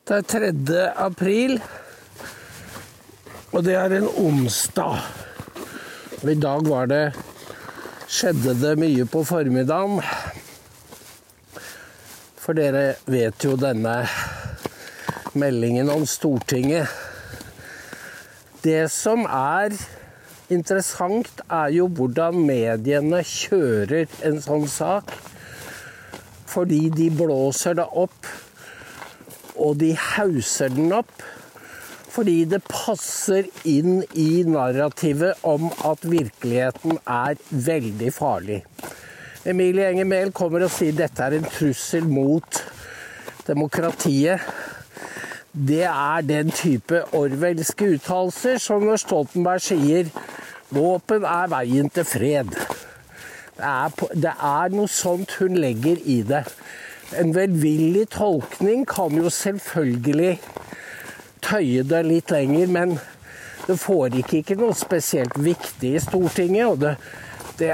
Det 3. april, og det en onsdag. Og i dag skjedde det mye på formiddagen. For dere vet jo denne meldingen om Stortinget. Det som interessant jo hvordan mediene kjører en sånn sak, fordi de blåser det opp, og de hauser den opp, fordi det passer inn i narrativet om at virkeligheten veldig farlig. Emilie Enger Mehl kommer og sier dette en trussel mot demokratiet. Det den type orwellske uttalelser som når Stoltenberg sier våpen veien til fred. Det noe sånt hun legger i det. En velvillig tolkning kan jo selvfølgelig tøye det litt lenger, men det foregikk ikke noe spesielt viktig i Stortinget, og det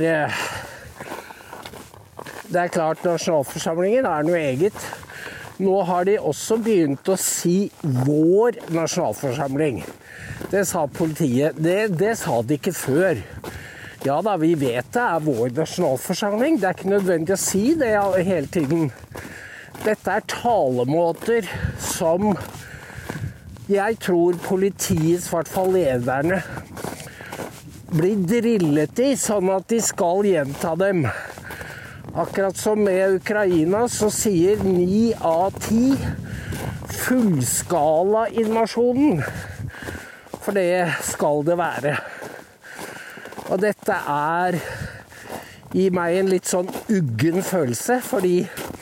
klart nasjonalforsamlingen noe eget. Nå har de også begynt å si vår nasjonalforsamling. Det sa politiet. Det sa de ikke før. Ja da, vi vet det vår nasjonalforsamling. Det ikke nødvendig å si det hele tiden. Dette talemåter som jeg tror politiets, I hvert fall lederne, blir drillet i, sånn at de skal gjenta dem. Akkurat som med Ukraina, så sier 9 av 10 fullskala invasjonen. For det skal det være. Og dette gir meg en litt sånn uggen følelse, fordi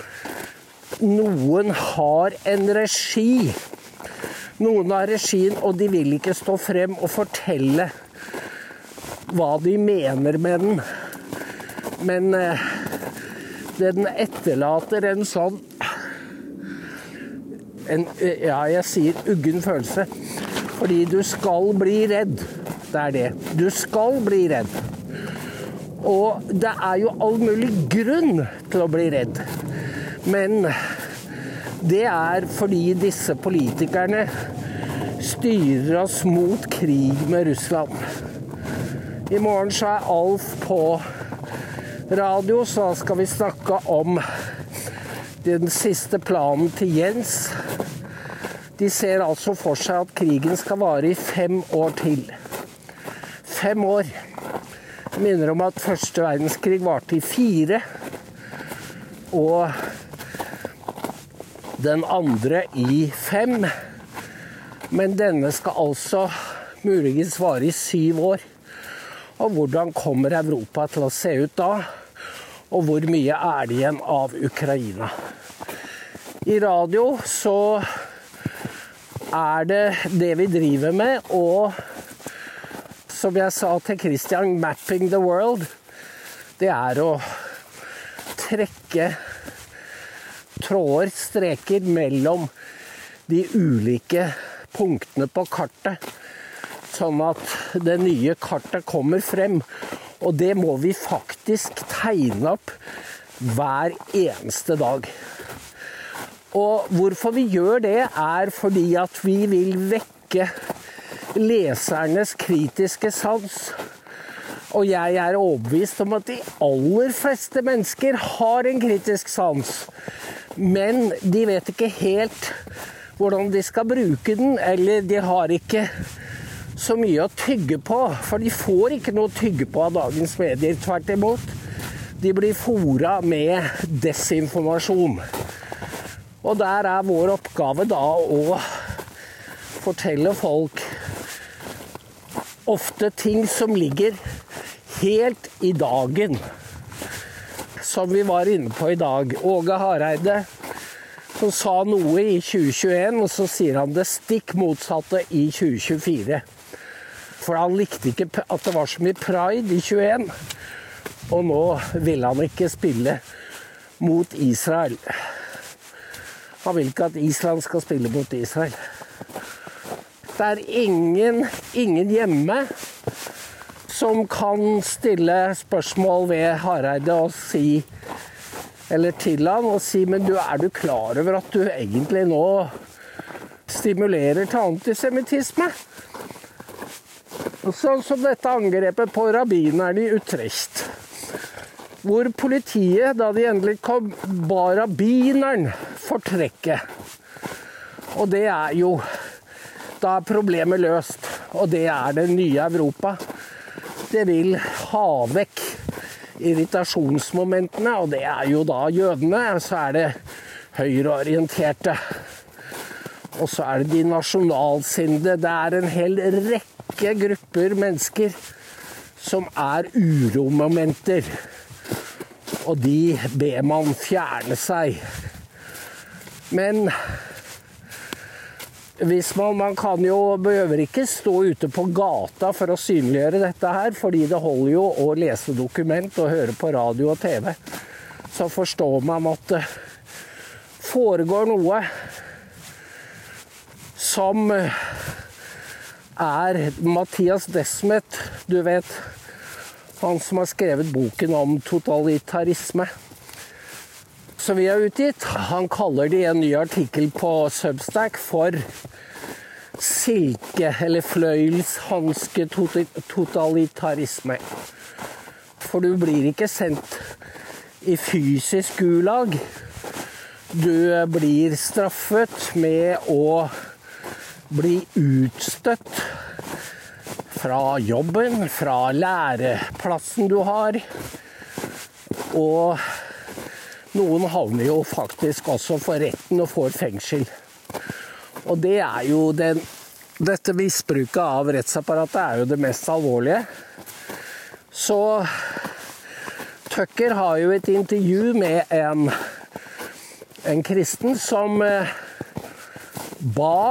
noen har en regi. Noen har regien, og de vil ikke stå frem og fortelle hva de mener med den. Men den etterlater en sånn, jeg sier uggen følelse, fordi du skal bli redd. Det det. Du skal bli redd. Og det jo all mulig grunn til å bli redd. Men det fordi disse politikerne styrer oss mot krig med Russland. I morgen så Alf på radio, så skal vi snakke om den siste planen til Jens. De ser altså for seg at krigen skal vare i 5 år til. 5 år. Jeg minner om at første verdenskrig varte i 4, og den andre i 5. Men denne skal altså muligens vare i 7 år. Og hvordan kommer Europa til å se ut da? Og hvor mye det igjen av Ukraina? I radio så det vi driver med, og som jeg sa til Christian, mapping the world, det å trekke tråder, streker mellom de ulike punktene på kartet, sånn at det nye kartet kommer frem. Og det må vi faktisk tegne opp hver eneste dag. Og hvorfor vi gjør det fordi at vi vil vekke lesernes kritiske sans. Og jeg overbevist om at de aller fleste mennesker har en kritisk sans. Men de vet ikke helt hvordan de skal bruke den, eller de har ikke så mye å tygge på. For de får ikke noe å tygge på av dagens medier, tvert imot. De blir foret med desinformasjon. Og der vår oppgave da å fortelle folk ofte ting som ligger helt i dagen, som vi var inne på i dag. Åge Hareide, som sa noe i 2021, og så sier han det stikk motsatte i 2024. For han likte ikke at det var så mye pride i 21, og nå vil han ikke spille mot Israel. Han vil ikke at Island skal spille mot Israel. Det ingen hjemme som kan stille spørsmål ved Hareide og si, eller til han og si, men du klar over at du egentlig nå stimulerer til antisemittisme. Sånn som dette angrepet på rabbinerne i Utrecht, hvor politiet, da de endelig kom, ba rabbineren for trekket. Og det er jo, da er problemet løst, og det er det nye Europa. Det vil ha vekk irritasjonsmomentene, og det er jo da jødene, så er det høyreorienterte. Og så er det de nasjonalsinnede. Det er en hel rekke grupper mennesker som er uromomenter. Og de ber man fjerne seg. Men hvis man kan jo, behøver ikke stå ute på gata for å synliggjøre dette her, fordi det holder jo å lese dokument og høre på radio og TV. Så forstår man at det foregår noe som er Mattias Desmet, du vet, han som har skrevet boken om totalitarisme, som vi har utgitt. Han kaller det i en ny artikkel på Substack for silke- eller fløyelshanske totalitarisme. For du blir ikke sendt i fysisk gulag. Du blir straffet med å bli utstøtt fra jobben, fra læreplassen du har. Og noen havner jo faktisk også for retten og får fengsel. Og det er jo dette misbruket av rettsapparatet er jo det mest alvorlige. Så Tucker har jo et intervju med en kristen som ba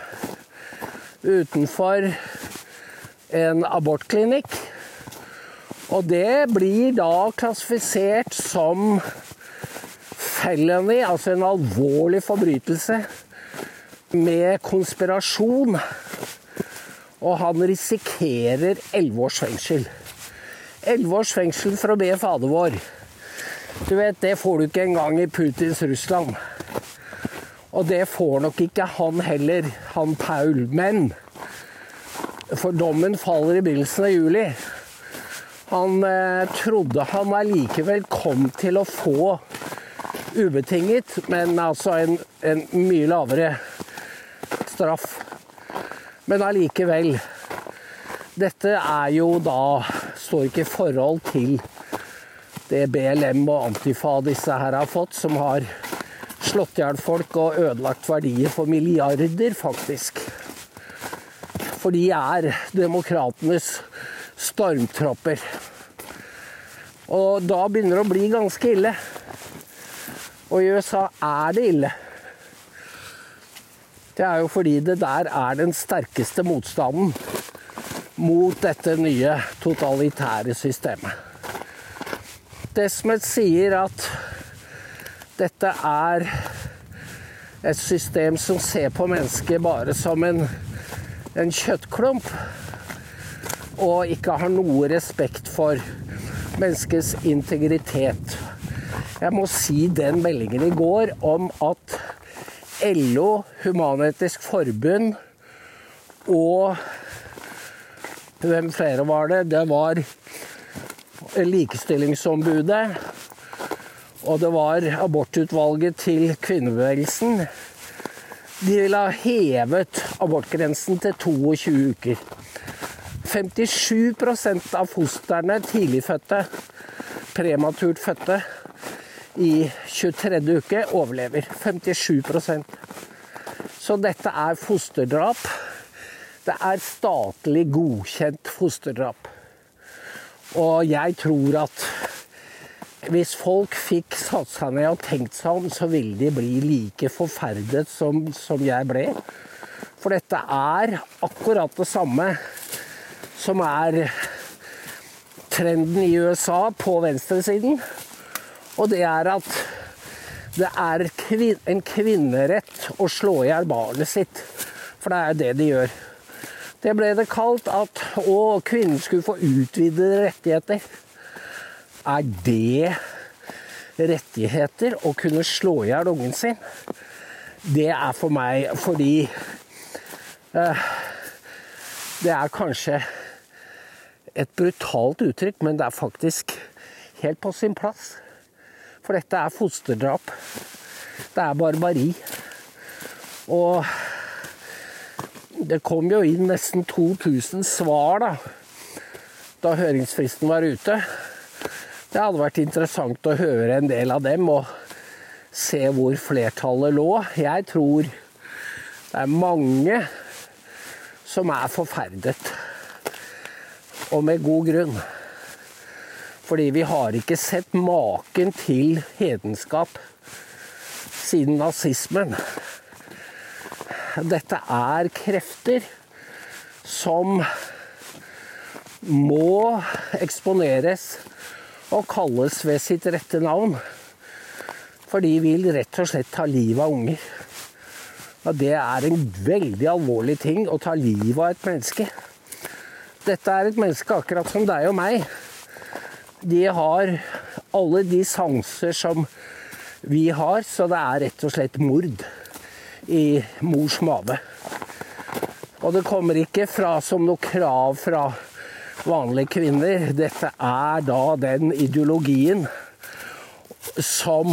utenfor en abortklinikk, og det blir da klassifisert som felony, altså en alvorlig forbrytelse med konspirasjon, og han risikerer 11 års fengsel. 11 års fengsel for å be Fader vår. Du vet, det får du ikke engang i Putins Russland. Og det får nok ikke han heller, han Paul. Men for dommen faller i begynnelsen av juli. Han trodde han allikevel kom til å få ubetinget, men altså en mye lavere straff. Men allikevel, dette er jo da, står ikke i forhold til det BLM og Antifa disse her har fått, som har slått ihjel folk og ødelagt verdier for milliarder, faktisk. For de er demokratenes stormtropper. Og da begynner det å bli ganske ille. Og i USA er det ille. Det er jo fordi det der er den sterkeste motstanden mot dette nye totalitære systemet. Desmet sier at dette er et system som ser på mennesket bare som en kjøttklump, og ikke har noe respekt for menneskets integritet. Jeg må si den meldingen i går om at LO, Human-Etisk Forbund og hvem flere var det? Det var Likestillingsombudet, og det var abortutvalget til kvinnebevegelsen. De ville ha hevet abortgrensen til 22 uker. 57% av fosterne, tidligfødte, prematurt fødte, i 23. uke overlever. 57%. Så dette er fosterdrap. Det er statlig godkjent fosterdrap. Og jeg tror at hvis folk fikk satt seg ned og tenkt seg om, så ville de bli like forferdet som jeg ble. For dette er akkurat det samme som er trenden i USA på venstresiden. Og det er at det er en kvinnerett å slå i hjel barnet sitt. For det er det de gjør. Det ble det kalt at kvinnen skulle få utvidede rettigheter. Er det rettigheter å kunne slå i hjel ungen sin? Det er for meg fordi Det er kanskje et brutalt uttrykk, men det er faktisk helt på sin plass. For dette er fosterdrap. Det er barbari. Og det kom jo inn nesten 2000 svar da høringsfristen var ute. Det hadde vært interessant å høre en del av dem og se hvor flertallet lå. Jeg tror det er mange som er forferdet. Og med god grunn. Fordi vi har ikke sett maken til hedenskap siden nazismen. Dette er krefter som må eksponeres og kalles ved sitt rette navn. For de vil rett og slett ta livet av unger. Og det er en veldig alvorlig ting å ta livet av et menneske. Dette er et menneske akkurat som deg og meg. De har alle de sanser som vi har, så det er rett og slett mord i mors mage. Og det kommer ikke fra som noe krav fra vanlige kvinner. Dette er da den ideologien som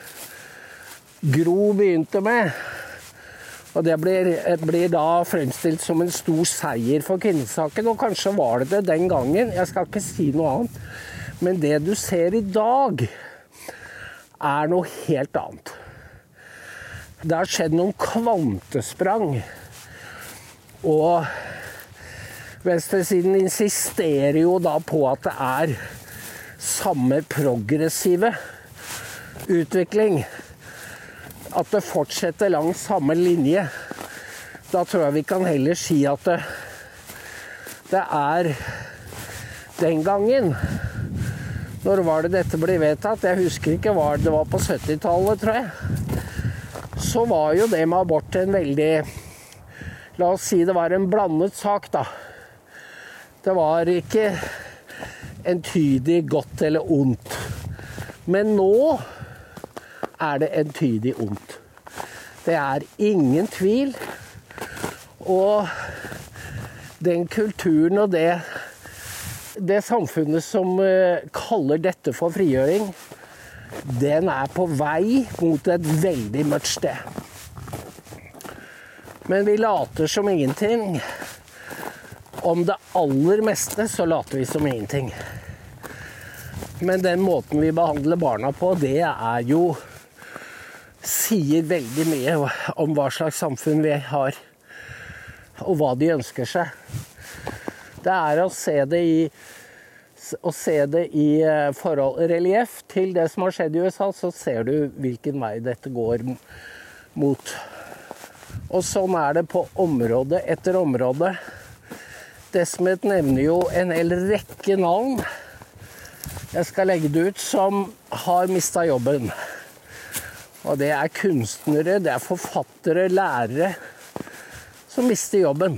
Gro begynte med. Og det blir da fremstilt som en stor seier for kvinnesaken, og kanskje var det den gangen. Jeg skal ikke si noe annet. Men det du ser i dag, er noe helt annet. Det har skjedd noen kvantesprang. Og venstresiden insisterer jo da på at det er samme progressive utvikling. At det fortsetter langs samme linje. Da tror jeg vi kan heller si at det er den gangen. Når var det dette ble vedtatt? Jeg husker ikke hva det var på 70-tallet, tror jeg. Så var jo det med abort en veldig, la oss si det var en blandet sak da. Det var ikke entydig godt eller ondt. Men nå er det entydig ondt. Det er ingen tvil. Og den kulturen og det samfunnet som kaller dette for frigjøring, den er på vei mot et veldig mørkt sted. Men vi later som ingenting. Om det aller meste så later vi som ingenting. Men den måten vi behandler barna på, det er jo sier veldig mye om hva slags samfunn vi har, og hva de ønsker seg. Det er å se det i relief til det som har skjedd i USA, så ser du hvilken vei dette går mot. Og sånn er det på område etter område. Desmet nevner jo en hel rekke navn. Jeg skal legge det ut som har mistet jobben. Og det er kunstnere, det er forfattere, lærere som mister jobben.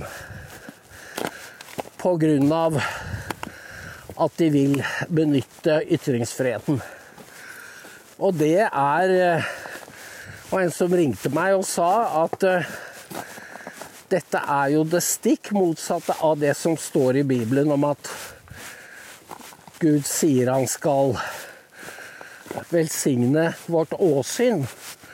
På grunn av at de vil benytte ytringsfriheten. Og det var en som ringte meg og sa at dette er jo det stikk motsatte av det som står i Bibelen om at Gud sier han skal velsigne vårt åsyn.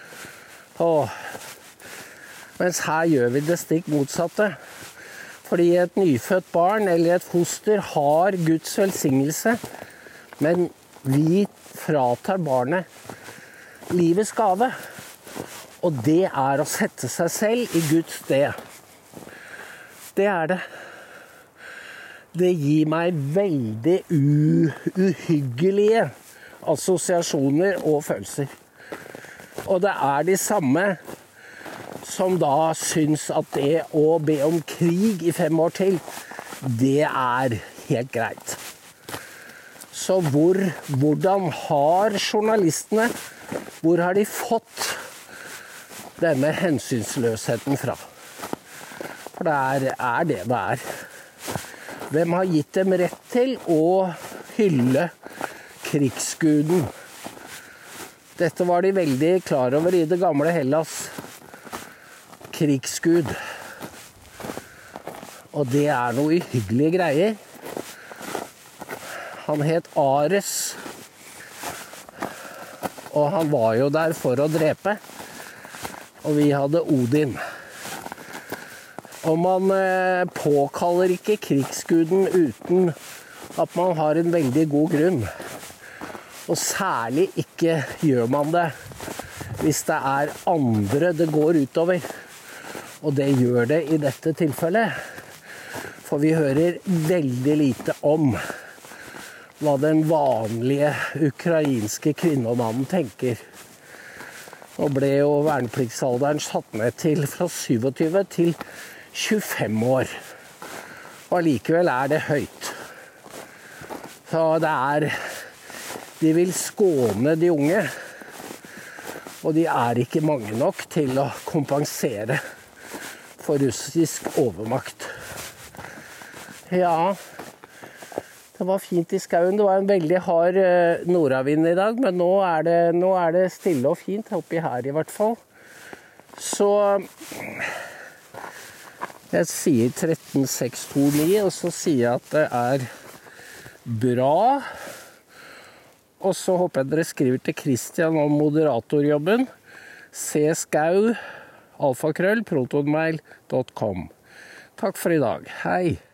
Mens her gjør vi det stikk motsatte. Fordi et nyfødt barn eller et foster har Guds velsignelse, men vi fratar barnet livets gave. Og det er å sette seg selv i Guds sted. Det er det. Det gir meg veldig uhyggelige assosiasjoner og følelser. Og det er de samme som da syns at det å be om krig i 5 år til, det er helt greit. Så hvordan har journalistene, hvor har de fått denne hensynsløsheten fra? For det er det det er. Hvem har gitt dem rett til å hylle krigsguden? Dette var de veldig klar over i det gamle Hellas. Krigsgud. Og det er noe uhyggelige greier. Han het Ares, og han var jo der for å drepe. Og vi hadde Odin. Og man påkaller ikke krigsguden uten at man har en veldig god grunn. Og særlig ikke gjør man det hvis det er andre det går utover. Og det gjør det i dette tilfellet. For vi hører veldig lite om hva den vanlige ukrainske kvinne og mannen tenker. Nå ble jo vernepliktsalderen satt ned til fra 27 til 25 år. Og allikevel er det høyt. Så det er... De vil skåne de unge, og de er ikke mange nok til å kompensere for russisk overmakt. Ja, det var fint i skauen. Det var en veldig hard nordavind i dag, men nå er det stille og fint oppi her i hvert fall. Så jeg sier 13629, og så sier jeg at det er bra. Og så håper jeg dere skriver til Christian om moderatorjobben. cskau@protonmail.com. Takk for i dag. Hei!